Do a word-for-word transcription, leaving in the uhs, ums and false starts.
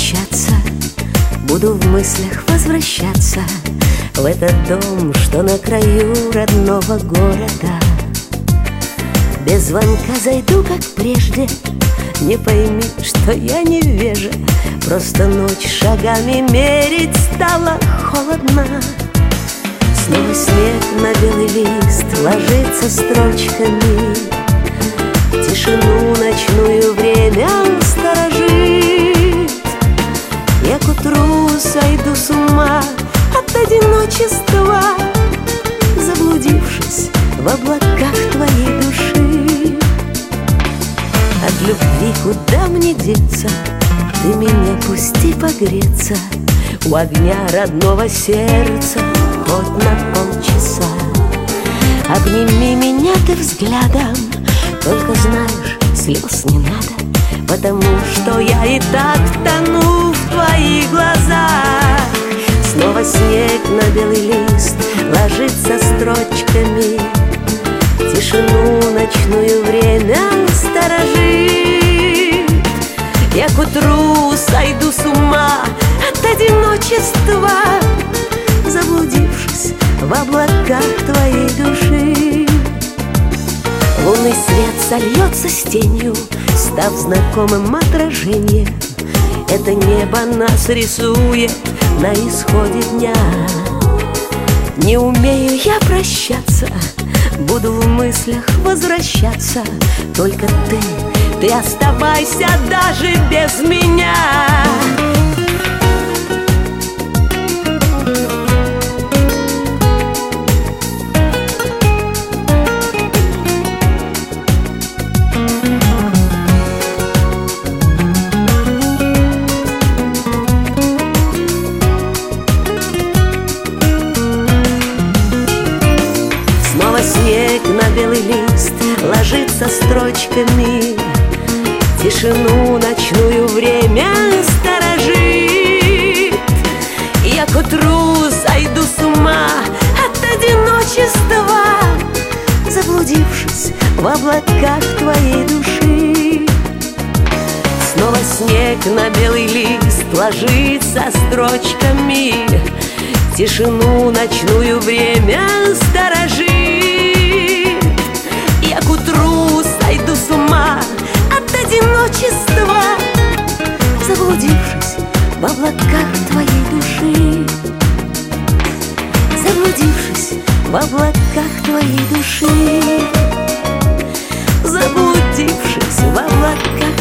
прощаться, буду в мыслях возвращаться в этот дом, что на краю родного города. Без звонка зайду, как прежде, не пойми, что я невежа, просто ночь шагами мерить стало холодно. Снова снег на белый лист ложится строчками, тишину ночную время сторожит. Я к утру сойду с ума от одиночества, заблудившись в облаках твоей души. От любви куда мне деться, ты меня пусти погреться у огня родного сердца хоть на полчаса. Обними меня ты взглядом, только знаешь, слез не надо, потому что я и так тону в твоих глазах. Снова снег на белый лист ложится строчками, тишину ночную время сторожит. Я к утру сойду с ума от одиночества, заблудившись в облаках твоей души. Лунный свет сольется с тенью, став знакомым отражением. Это небо нас рисует на исходе дня. Не умею я прощаться, буду в мыслях возвращаться. Только ты, ты оставайся даже без меня. Снег на белый лист ложится строчками, тишину ночную время сторожит. Я к утру сойду с ума от одиночества, заблудившись в облаках твоей души. Снова снег на белый лист ложится строчками, тишину ночную время сторожит. Я к утру сойду с ума от одиночества, заблудившись в облаках твоей души. Заблудившись в облаках твоей души. Заблудившись в облаках